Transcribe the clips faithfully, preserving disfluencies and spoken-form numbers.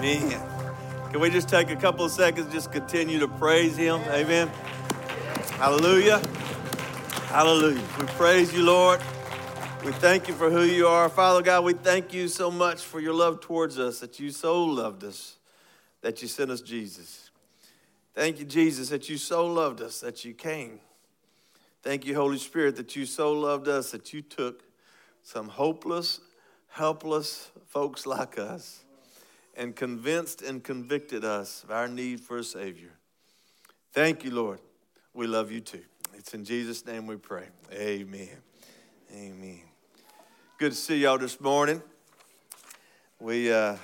Amen. Can we just take a couple of seconds, just continue to praise him? Amen. Hallelujah. Hallelujah. We praise you, Lord. We thank you for who you are. Father God, we thank you so much for your love towards us, that you so loved us, that you sent us Jesus. Thank you, Jesus, that you so loved us, that you came. Thank you, Holy Spirit, that you so loved us, that you took some hopeless, helpless folks like us and convinced and convicted us of our need for a Savior. Thank you, Lord. We love you too. It's in Jesus' name we pray. Amen. Amen. Good to see y'all this morning. We uh,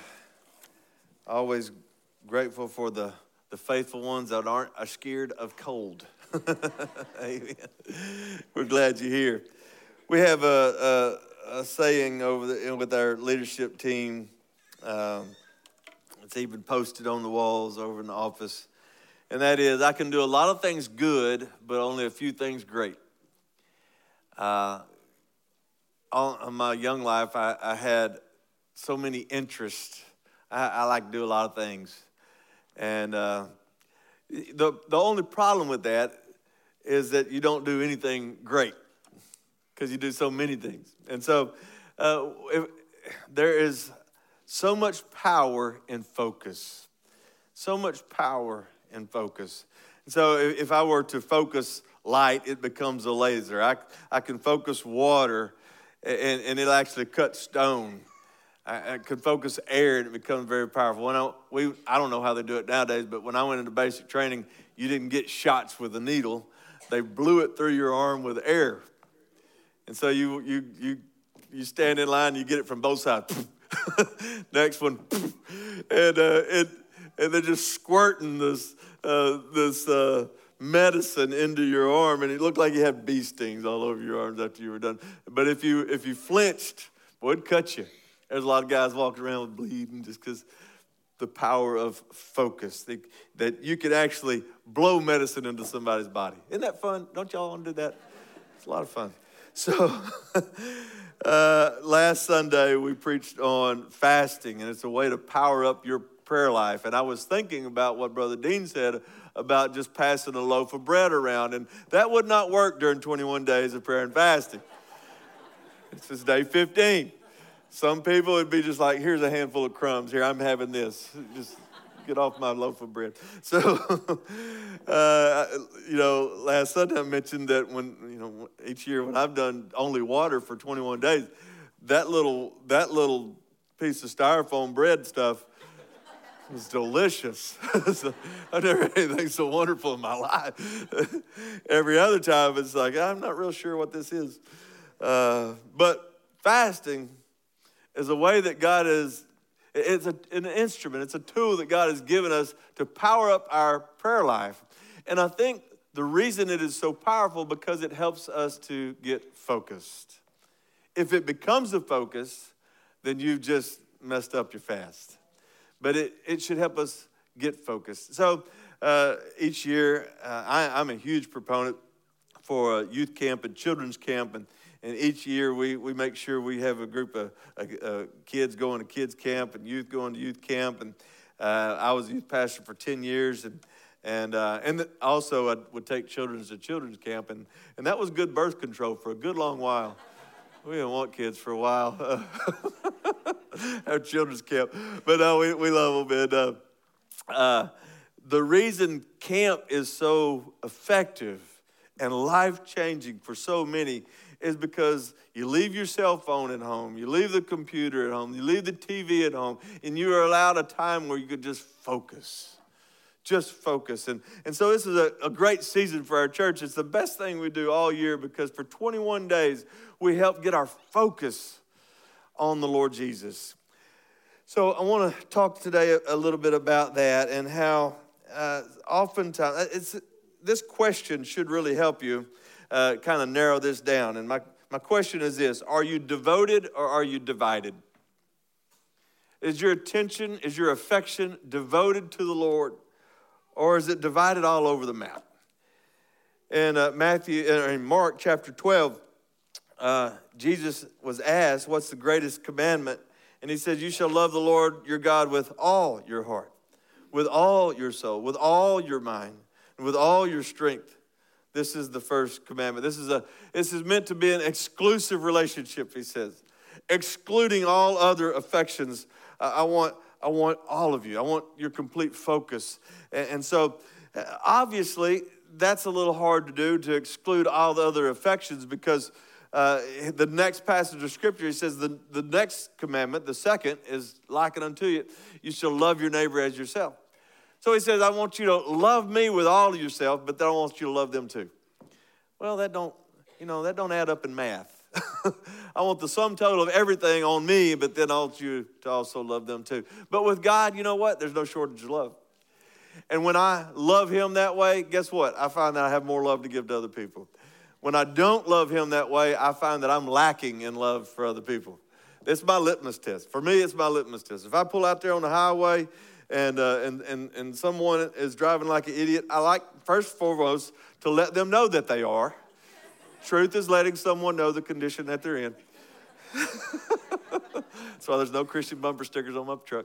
always grateful for the, the faithful ones that aren't are scared of cold. Amen. We're glad you're here. We have a, a, a saying over the, with our leadership team. Um, it's even posted on the walls over in the office. And that is, I can do a lot of things good, but only a few things great. Uh, all, in my young life, I, I had so many interests. I, I like to do a lot of things. And uh, the, the only problem with that is that you don't do anything great because you do so many things. And so uh, if, there is so much power in focus. So much power in focus. And so if, if I were to focus light, it becomes a laser. I, I can focus water, and, and it'll actually cut stone. I, I can focus air, and it becomes very powerful. When I, we, I don't know how they do it nowadays, but when I went into basic training, you didn't get shots with a needle. They blew it through your arm with air. And so you you you you stand in line, you get it from both sides. Next one, and uh, it and they're just squirting this uh, this uh, medicine into your arm, and it looked like you had bee stings all over your arms after you were done. But if you if you flinched, boy, it'd cut you. There's a lot of guys walking around with bleeding just because the power of focus, that, that you could actually blow medicine into somebody's body. Isn't that fun? Don't y'all want to do that? It's a lot of fun. So uh, last Sunday we preached on fasting, and it's a way to power up your prayer life. And I was thinking about what Brother Dean said about just passing a loaf of bread around, and that would not work during twenty-one days of prayer and fasting. This is day fifteen. Some people would be just like, here's a handful of crumbs. Here, I'm having this. Just get off my loaf of bread. So, uh, you know, last Sunday I mentioned that when, you know, each year when I've done only water for twenty-one days, that little that little piece of styrofoam bread stuff was delicious. So I've never had anything so wonderful in my life. Every other time it's like, I'm not real sure what this is. Uh, but fasting is a way that God is, it's a, an instrument, it's a tool that God has given us to power up our prayer life. And I think the reason it is so powerful because it helps us to get focused. If it becomes a focus, then you've just messed up your fast. But it, it should help us get focused. So uh, each year, uh, I, I'm a huge proponent for a youth camp and children's camp, and And each year we, we make sure we have a group of uh, uh, kids going to kids camp and youth going to youth camp. And uh, I was a youth pastor for ten years. And and uh, and also I would take children to children's camp. And, and that was good birth control for a good long while. We didn't want kids for a while. Our children's camp. But no, we, we love them. And uh, uh, the reason camp is so effective and life-changing for so many is because you leave your cell phone at home, you leave the computer at home, you leave the T V at home, and you are allowed a time where you could just focus. Just focus. And, and so this is a, a great season for our church. It's the best thing we do all year because for twenty-one days, we help get our focus on the Lord Jesus. So I want to talk today a, a little bit about that and how uh, oftentimes, it's, this question should really help you Uh, kind of narrow this down. And my, my question is this: are you devoted or are you divided? Is your attention, is your affection devoted to the Lord, or is it divided all over the map? In uh, Matthew, in Mark chapter twelve, uh, Jesus was asked, what's the greatest commandment? And he says, you shall love the Lord your God with all your heart, with all your soul, with all your mind, and with all your strength. This is the first commandment. This is a this is meant to be an exclusive relationship, he says. Excluding all other affections. I, I want I want all of you. I want your complete focus. And, and so obviously that's a little hard to do, to exclude all the other affections, because Uh, the next passage of Scripture, he says the, the next commandment, the second, is likened unto you. You shall love your neighbor as yourself. So he says, I want you to love me with all of yourself, but then I want you to love them too. Well, that don't, you know, that don't add up in math. I want the sum total of everything on me, but then I want you to also love them too. But with God, you know what? There's no shortage of love. And when I love him that way, guess what? I find that I have more love to give to other people. When I don't love him that way, I find that I'm lacking in love for other people. It's my litmus test. For me, it's my litmus test. If I pull out there on the highway and, uh, and, and, and someone is driving like an idiot, I like, first and foremost, to let them know that they are. Truth is letting someone know the condition that they're in. That's why there's no Christian bumper stickers on my truck.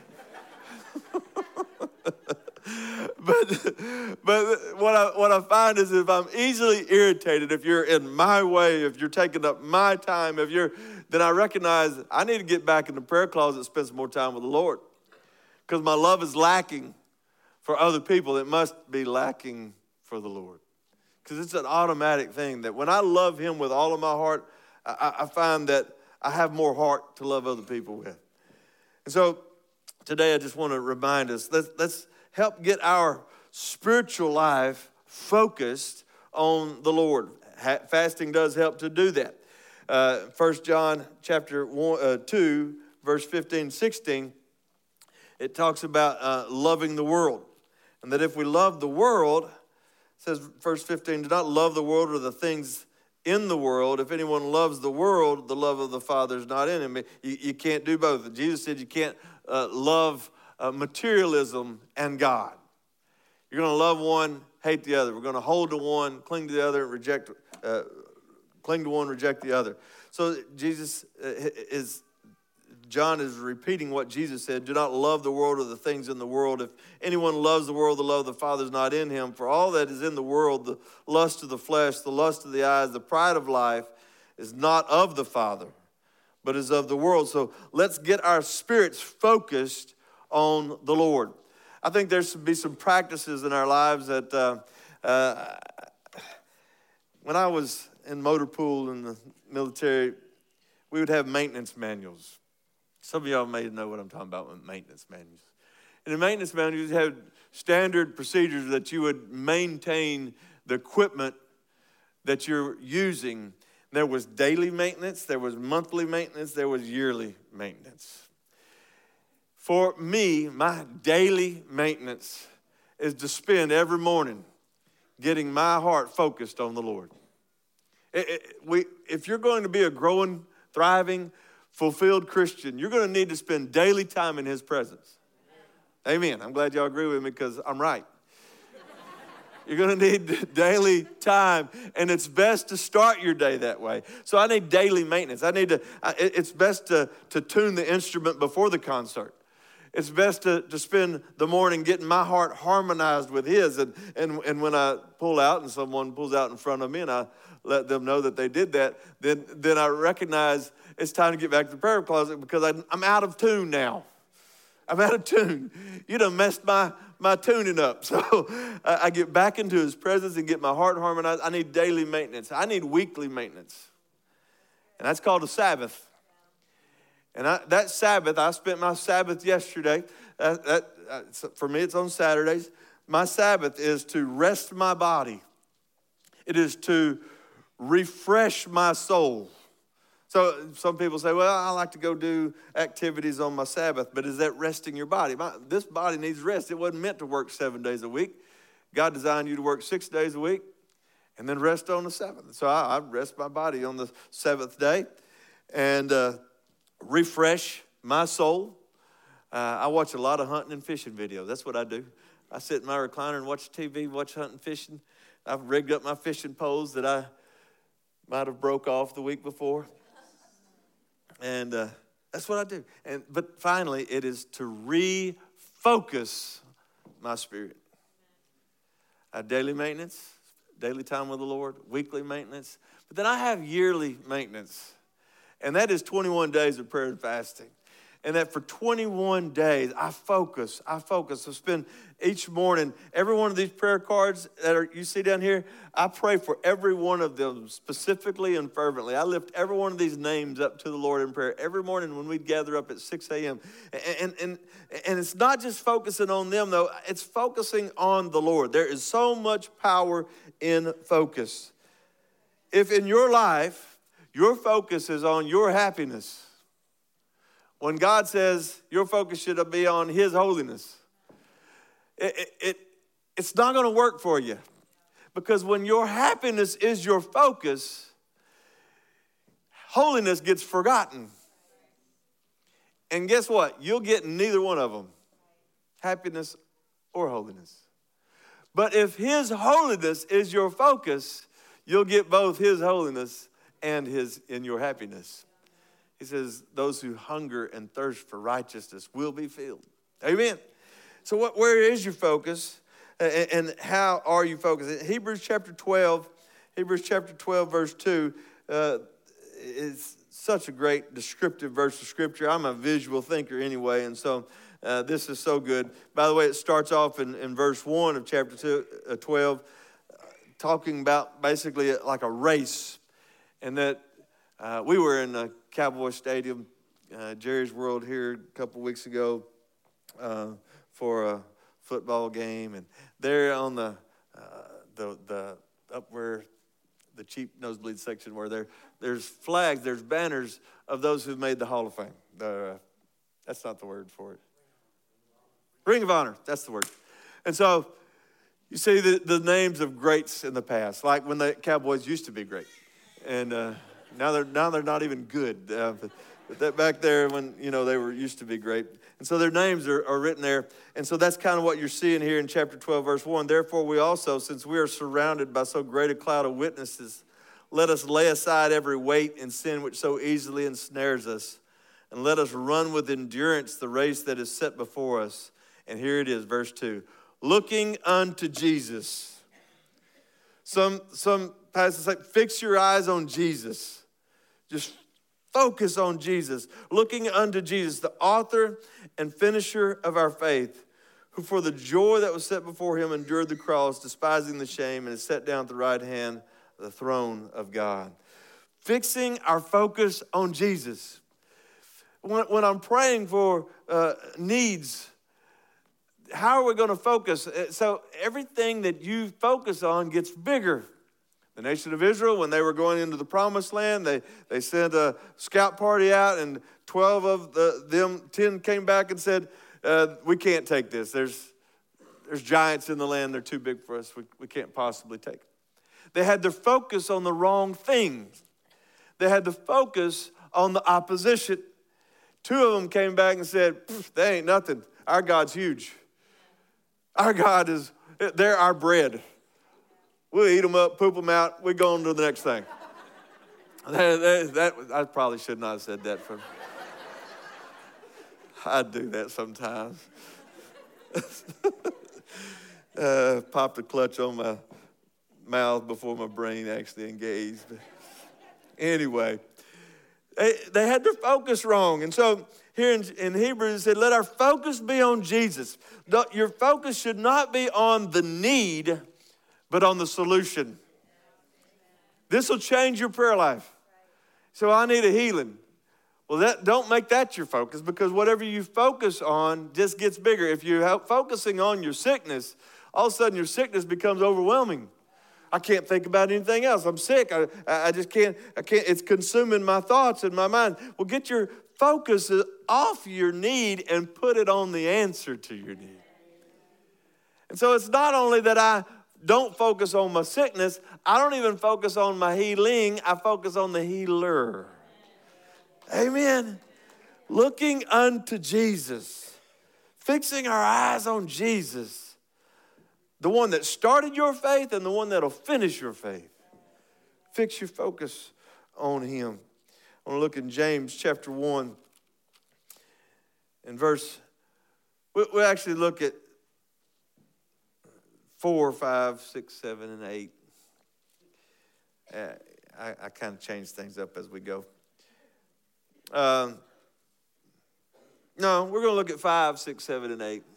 But but what I what I find is, if I'm easily irritated, if you're in my way, if you're taking up my time, if you're, then I recognize I need to get back in the prayer closet and spend some more time with the Lord. Because my love is lacking for other people. It must be lacking for the Lord. Because it's an automatic thing that when I love him with all of my heart, I, I find that I have more heart to love other people with. And so today I just want to remind us, let's, let's help get our spiritual life focused on the Lord. Ha- fasting does help to do that. Uh, First John chapter one, uh, two, verse fifteen, sixteen, it talks about uh, loving the world. And that if we love the world, it says verse fifteen, do not love the world or the things in the world. If anyone loves the world, the love of the Father is not in him. You, you can't do both. Jesus said you can't uh, love uh, materialism and God. You're going to love one, hate the other. We're going to hold to one, cling to the other, and reject, uh, cling to one, reject the other. So Jesus is, John is repeating what Jesus said. Do not love the world or the things in the world. If anyone loves the world, the love of the Father is not in him. For all that is in the world, the lust of the flesh, the lust of the eyes, the pride of life, is not of the Father, but is of the world. So let's get our spirits focused on the Lord. I think there should be some practices in our lives that uh, uh, when I was in motor pool in the military, we would have maintenance manuals. Some of y'all may know what I'm talking about with maintenance manuals. In the maintenance manuals, you have standard procedures that you would maintain the equipment that you're using. There was daily maintenance, there was monthly maintenance, there was yearly maintenance. For me, my daily maintenance is to spend every morning getting my heart focused on the Lord. It, it, we, if you're going to be a growing, thriving, fulfilled Christian, you're going to need to spend daily time in his presence. Amen. I'm glad y'all agree with me because I'm right. You're going to need daily time, and it's best to start your day that way. So I need daily maintenance. I need to. It's best to, to tune the instrument before the concert. It's best to, to spend the morning getting my heart harmonized with his. And, and, and when I pull out and someone pulls out in front of me and I let them know that they did that, then, then I recognize it's time to get back to the prayer closet because I, I'm out of tune now. I'm out of tune. You done messed my, my tuning up. So I, I get back into his presence and get my heart harmonized. I need daily maintenance. I need weekly maintenance. And that's called a Sabbath. And I, that Sabbath, I spent my Sabbath yesterday. That, that, uh, for me, it's on Saturdays. My Sabbath is to rest my body. It is to refresh my soul. So some people say, well, I like to go do activities on my Sabbath, but is that resting your body? My, this body needs rest. It wasn't meant to work seven days a week. God designed you to work six days a week and then rest on the seventh. So I, I rest my body on the seventh day and uh, refresh my soul. Uh, I watch a lot of hunting and fishing videos. That's what I do. I sit in my recliner and watch T V, watch hunting and fishing. I've rigged up my fishing poles that I might have broke off the week before. And uh, That's what I do. And but finally, it is to refocus my spirit. I have daily maintenance, daily time with the Lord, weekly maintenance. But then I have yearly maintenance. And that is twenty-one days of prayer and fasting. And that for twenty-one days, I focus, I focus. I spend each morning, every one of these prayer cards that are you see down here, I pray for every one of them specifically and fervently. I lift every one of these names up to the Lord in prayer every morning when we gather up at six a.m. And, and, and it's not just focusing on them, though. It's focusing on the Lord. There is so much power in focus. If in your life, your focus is on your happiness, when God says your focus should be on his holiness, it, it, it, it's not going to work for you. Because when your happiness is your focus, holiness gets forgotten. And guess what? You'll get neither one of them, happiness or holiness. But if his holiness is your focus, you'll get both his holiness and his in your happiness. He says, those who hunger and thirst for righteousness will be filled. Amen. So what, where is your focus and, and how are you focused? Hebrews chapter twelve, Hebrews chapter twelve, verse two uh, is such a great descriptive verse of Scripture. I'm a visual thinker anyway, and so uh, this is so good. By the way, it starts off in, in verse one of chapter two, uh, twelve, uh, talking about basically like a race, and that uh, we were in a Cowboy Stadium, uh, Jerry's World here a couple weeks ago uh, for a football game, and there on the uh, the the up where the cheap nosebleed section where there there's flags, there's banners of those who've made the Hall of Fame. The, uh, that's not the word for it. Ring of Honor, that's the word. And so you see the, the names of greats in the past, like when the Cowboys used to be great, and. Uh, Now they're now they're not even good. Uh, but, but that back there when, you know, they were used to be great. And so their names are, are written there. And so that's kind of what you're seeing here in chapter twelve, verse one. Therefore we also, since we are surrounded by so great a cloud of witnesses, let us lay aside every weight and sin which so easily ensnares us. And let us run with endurance the race that is set before us. And here it is, verse two. Looking unto Jesus. Some, some passages say, fix your eyes on Jesus. Just focus on Jesus, looking unto Jesus, the author and finisher of our faith, who for the joy that was set before him endured the cross, despising the shame, and is set down at the right hand of the throne of God. Fixing our focus on Jesus. When, when I'm praying for uh, needs, how are we going to focus? So everything that you focus on gets bigger. The nation of Israel, when they were going into the promised land, they, they sent a scout party out, and twelve of the, them, ten came back and said, uh, we can't take this. There's, there's giants in the land. They're too big for us. We, we can't possibly take it. They had their focus on the wrong things. They had to focus on the opposition. Two of them came back and said, they ain't nothing. Our God's huge. Our God is, they're our bread. We'll eat them up, poop them out. We go on to the next thing. that, that, that, I probably should not have said that. From. I do that sometimes. uh, popped a clutch on my mouth before my brain actually engaged. But anyway, they, they had their focus wrong. And so here in, in Hebrews, it said, let our focus be on Jesus. Your focus should not be on the need, but on the solution. This will change your prayer life. So I need a healing. Well, that, don't make that your focus, because whatever you focus on just gets bigger. If you're focusing on your sickness, all of a sudden your sickness becomes overwhelming. I can't think about anything else. I'm sick. I, I just can't, I can't, it's consuming my thoughts and my mind. Well, get your focus off your need and put it on the answer to your need. And so it's not only that I don't focus on my sickness, I don't even focus on my healing. I focus on the healer. Amen. Looking unto Jesus. Fixing our eyes on Jesus. The one that started your faith and the one that'll finish your faith. Fix your focus on him. I want to look in James chapter one. in verse, we we'll actually look at four, five, six, seven, and eight. Uh, I, I kind of change things up as we go. Um, no, we're going to look at five, six, seven, and eight.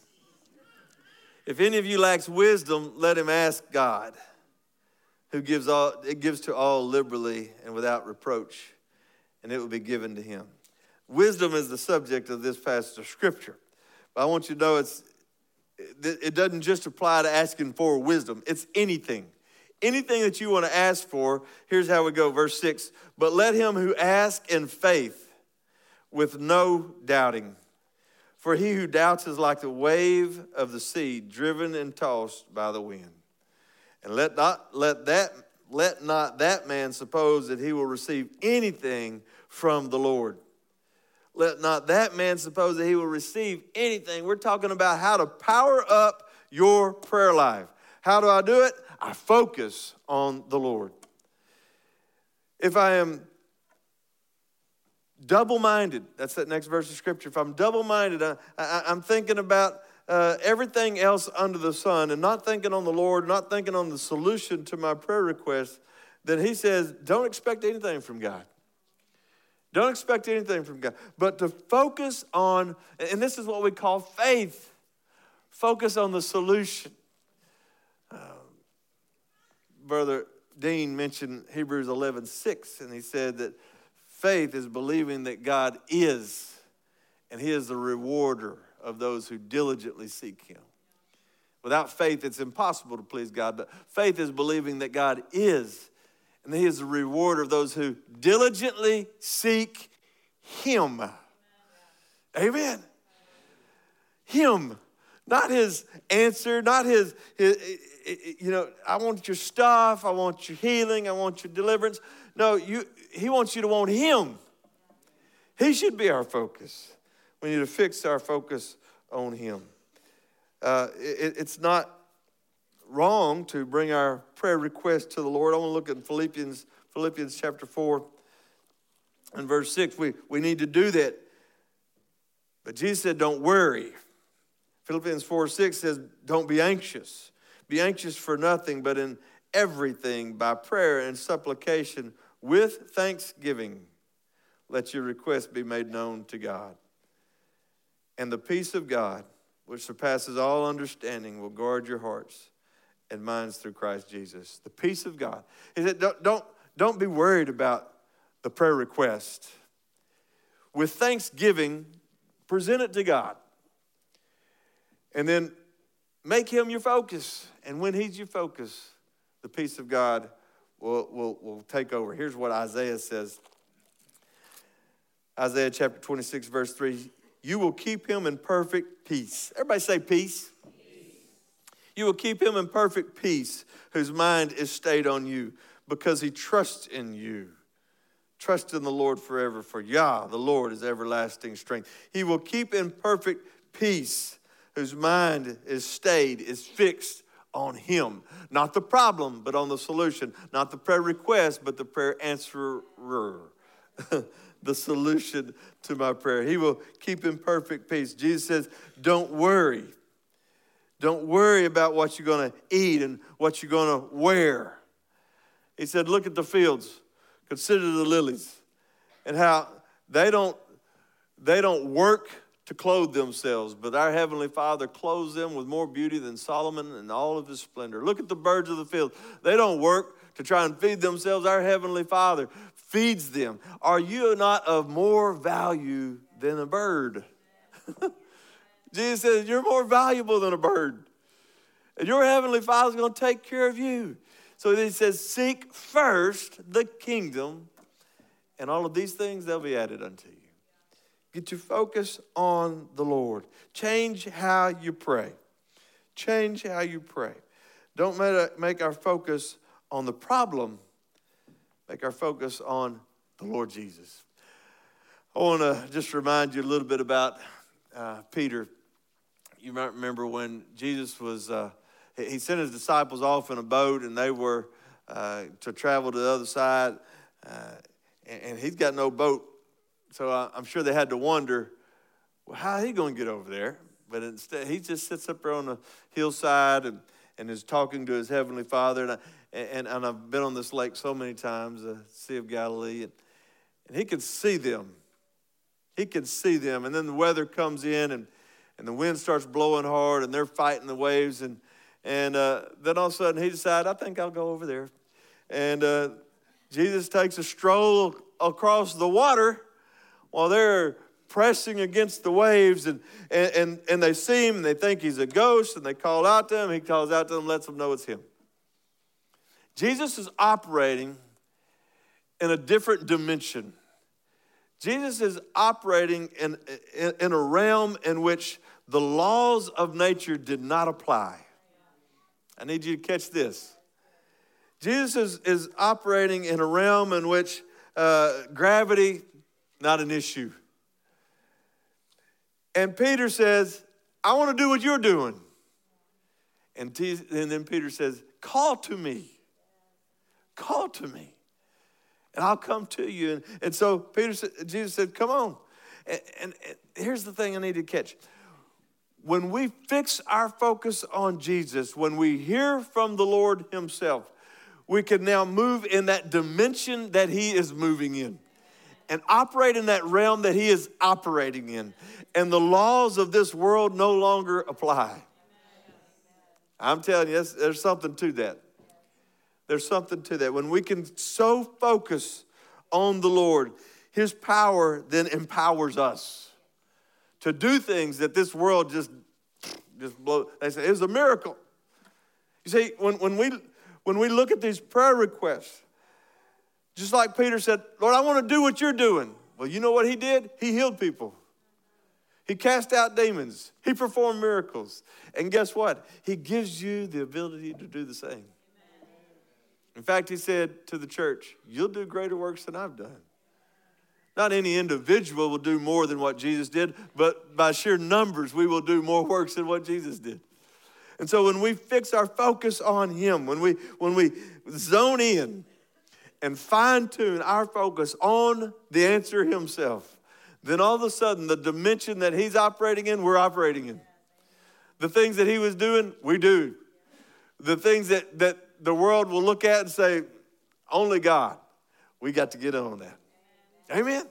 If any of you lacks wisdom, let him ask God, who gives all it gives to all liberally and without reproach, and it will be given to him. Wisdom is the subject of this passage of Scripture. But I want you to know it's it doesn't just apply to asking for wisdom. It's anything. Anything that you want to ask for, here's how we go. Verse six, but let him who asks in faith with no doubting. For he who doubts is like the wave of the sea, driven and tossed by the wind. And let not let that let not that man suppose that he will receive anything from the Lord. Let not that man suppose that he will receive anything. We're talking about how to power up your prayer life. How do I do it? I focus on the Lord. If I am double-minded, that's that next verse of Scripture. If I'm double-minded, I, I, I'm thinking about uh, everything else under the sun and not thinking on the Lord, not thinking on the solution to my prayer request, then he says, don't expect anything from God. Don't expect anything from God. But to focus on, and this is what we call faith, focus on the solution. Uh, Brother Dean mentioned Hebrews eleven six, and he said that faith is believing that God is, and he is the rewarder of those who diligently seek him. Without faith, it's impossible to please God, but faith is believing that God is, and he is the rewarder of those who diligently seek him. Amen. Him, not his answer, not his, his, you know, I want your stuff, I want your healing, I want your deliverance. No, you. He wants you to want him. He should be our focus. We need to fix our focus on him. Uh, it, it's not wrong to bring our prayer request to the Lord. I want to look at Philippians, Philippians chapter four and verse six. We, we need to do that. But Jesus said, don't worry. Philippians four six says, don't be anxious. Be anxious for nothing, but in everything by prayer and supplication with thanksgiving, let your requests be made known to God. And the peace of God, which surpasses all understanding, will guard your hearts and minds through Christ Jesus. The peace of God. He said, don't, don't, don't be worried about the prayer request. With thanksgiving, present it to God. And then make him your focus. And when he's your focus, the peace of God will will will take over. Here's what Isaiah says. Isaiah chapter twenty-six, verse three. You will keep him in perfect peace. Everybody say peace. Peace. You will keep him in perfect peace, whose mind is stayed on you, because he trusts in you. Trust in the Lord forever, for Yah, the Lord, is everlasting strength. He will keep in perfect peace, whose mind is stayed, is fixed on him. Not the problem, but on the solution. Not the prayer request, but the prayer answerer. The solution to my prayer. He will keep in perfect peace. Jesus says, don't worry. Don't worry about what you're going to eat and what you're going to wear. He said, look at the fields. Consider the lilies and how they don't, they don't work to clothe themselves, but our Heavenly Father clothes them with more beauty than Solomon in all of his splendor. Look at the birds of the field. They don't work to try and feed themselves. Our Heavenly Father feeds them. Are you not of more value than a bird? Jesus says, you're more valuable than a bird. And your Heavenly Father's going to take care of you. So he says, seek first the kingdom, and all of these things, they'll be added unto you. Get your focus on the Lord. Change how you pray. Change how you pray. Don't make our focus on the problem. Make our focus on the Lord Jesus. I want to just remind you a little bit about uh, Peter. You might remember when Jesus was, uh, he sent his disciples off in a boat, and they were uh, to travel to the other side, uh, and, and he's got no boat. So I'm sure they had to wonder, well, how are he going to get over there? But instead, he just sits up there on the hillside and, and is talking to his heavenly Father. And, I, and, and I've been on this lake so many times, the Sea of Galilee, and, and he can see them. He can see them. And then the weather comes in, and, and the wind starts blowing hard, and they're fighting the waves. And, and uh, then all of a sudden, he decides, I think I'll go over there. And uh, Jesus takes a stroll across the water while they're pressing against the waves, and, and, and, and they see him, and they think he's a ghost, and they call out to him. He calls out to them, lets them know it's him. Jesus is operating in a different dimension. Jesus is operating in, in, in a realm in which the laws of nature did not apply. I need you to catch this. Jesus is, is operating in a realm in which uh, gravity, not an issue. And Peter says, I want to do what you're doing. And, T- and then Peter says, call to me. Call to me. And I'll come to you. And, and so Peter said, Jesus said, come on. And, and, and here's the thing I need to catch. When we fix our focus on Jesus, when we hear from the Lord himself, we can now move in that dimension that he is moving in and operate in that realm that he is operating in. And the laws of this world no longer apply. I'm telling you, there's something to that. There's something to that. When we can so focus on the Lord, his power then empowers us to do things that this world just, just blow. They say, it was a miracle. You see, when, when, we, when we look at these prayer requests, just like Peter said, Lord, I want to do what you're doing. Well, you know what he did? He healed people. He cast out demons. He performed miracles. And guess what? He gives you the ability to do the same. In fact, he said to the church, you'll do greater works than I've done. Not any individual will do more than what Jesus did, but by sheer numbers, we will do more works than what Jesus did. And so when we fix our focus on him, when we, when we zone in and fine-tune our focus on the answer himself, then all of a sudden, the dimension that he's operating in, we're operating in. The things that he was doing, we do. The things that, that the world will look at and say, only God, we got to get on that. Amen?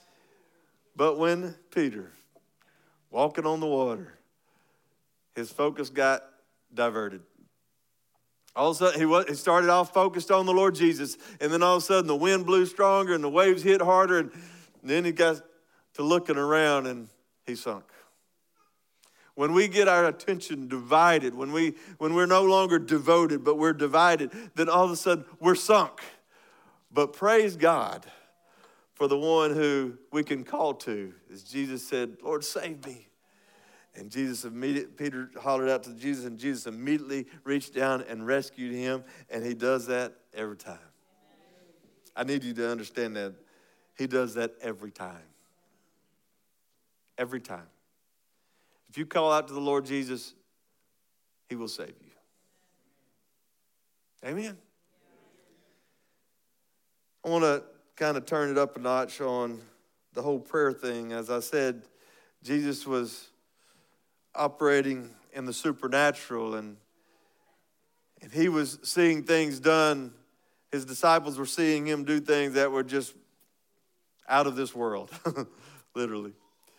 But when Peter, walking on the water, his focus got diverted. All of a sudden, he, was, he started off focused on the Lord Jesus, and then all of a sudden, the wind blew stronger, and the waves hit harder, and then he got to looking around, and he sunk. When we get our attention divided, when, we, when we're no longer devoted, but we're divided, then all of a sudden we're sunk. But praise God for the one who we can call to. As Jesus said, Lord, save me. And Jesus immediately, Peter hollered out to Jesus, and Jesus immediately reached down and rescued him, and he does that every time. I need you to understand that. He does that every time. Every time. If you call out to the Lord Jesus, he will save you. Amen. I want to kind of turn it up a notch on the whole prayer thing. As I said, Jesus was operating in the supernatural, and, and he was seeing things done. His disciples were seeing him do things that were just out of this world, literally.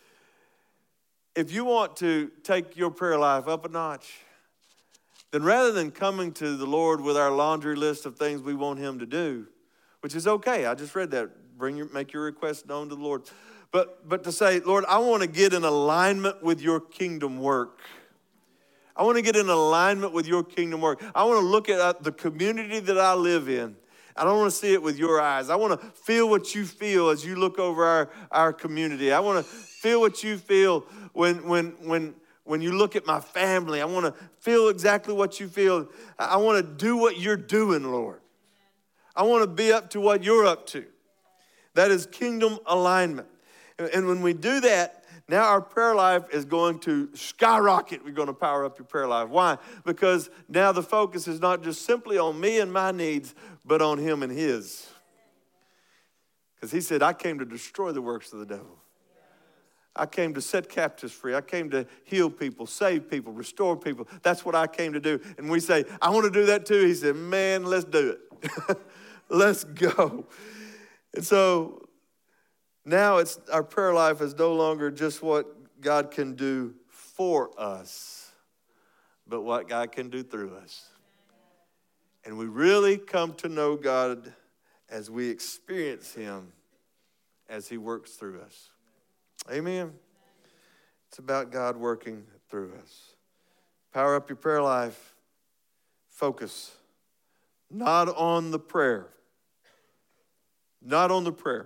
If you want to take your prayer life up a notch, then rather than coming to the Lord with our laundry list of things we want him to do, which is okay, I just read that, bring your, make your request known to the Lord. But, but to say, Lord, I want to get in alignment with your kingdom work. I want to get in alignment with your kingdom work. I want to look at the community that I live in. I don't want to see it with your eyes. I want to feel what you feel as you look over our, our community. I want to feel what you feel when, when, when, when you look at my family. I want to feel exactly what you feel. I want to do what you're doing, Lord. I want to be up to what you're up to. That is kingdom alignment. And when we do that, now our prayer life is going to skyrocket. We're going to power up your prayer life. Why? Because now the focus is not just simply on me and my needs, but on him and his. Because he said, I came to destroy the works of the devil. I came to set captives free. I came to heal people, save people, restore people. That's what I came to do. And we say, I want to do that too. He said, man, let's do it. Let's go. And so now it's our prayer life is no longer just what God can do for us, but what God can do through us. And we really come to know God as we experience him as he works through us. Amen. It's about God working through us. Power up your prayer life. Focus. Not on the prayer. Not on the prayer.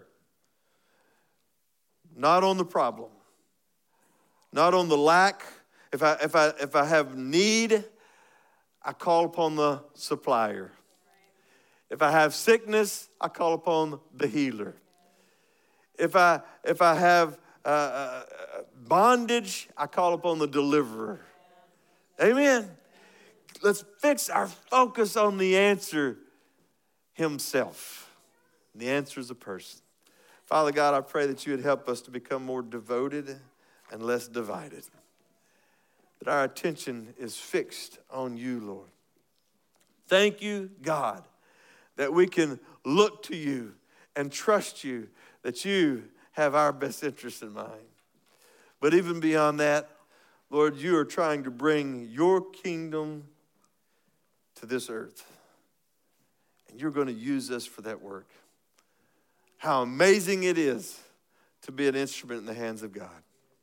Not on the problem. Not on the lack. If I if I if I have need, I call upon the supplier. If I have sickness, I call upon the healer. If I if I have uh, uh, bondage, I call upon the deliverer. Amen. Let's fix our focus on the answer himself. The answer is a person. Father God, I pray that you would help us to become more devoted and less divided. That our attention is fixed on you, Lord. Thank you, God, that we can look to you and trust you, that you have our best interests in mind. But even beyond that, Lord, you are trying to bring your kingdom to this earth. And you're going to use us for that work. How amazing it is to be an instrument in the hands of God.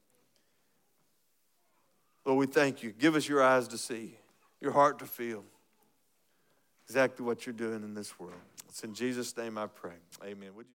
Lord, we thank you. Give us your eyes to see, your heart to feel exactly what you're doing in this world. It's in Jesus' name I pray. Amen. Would you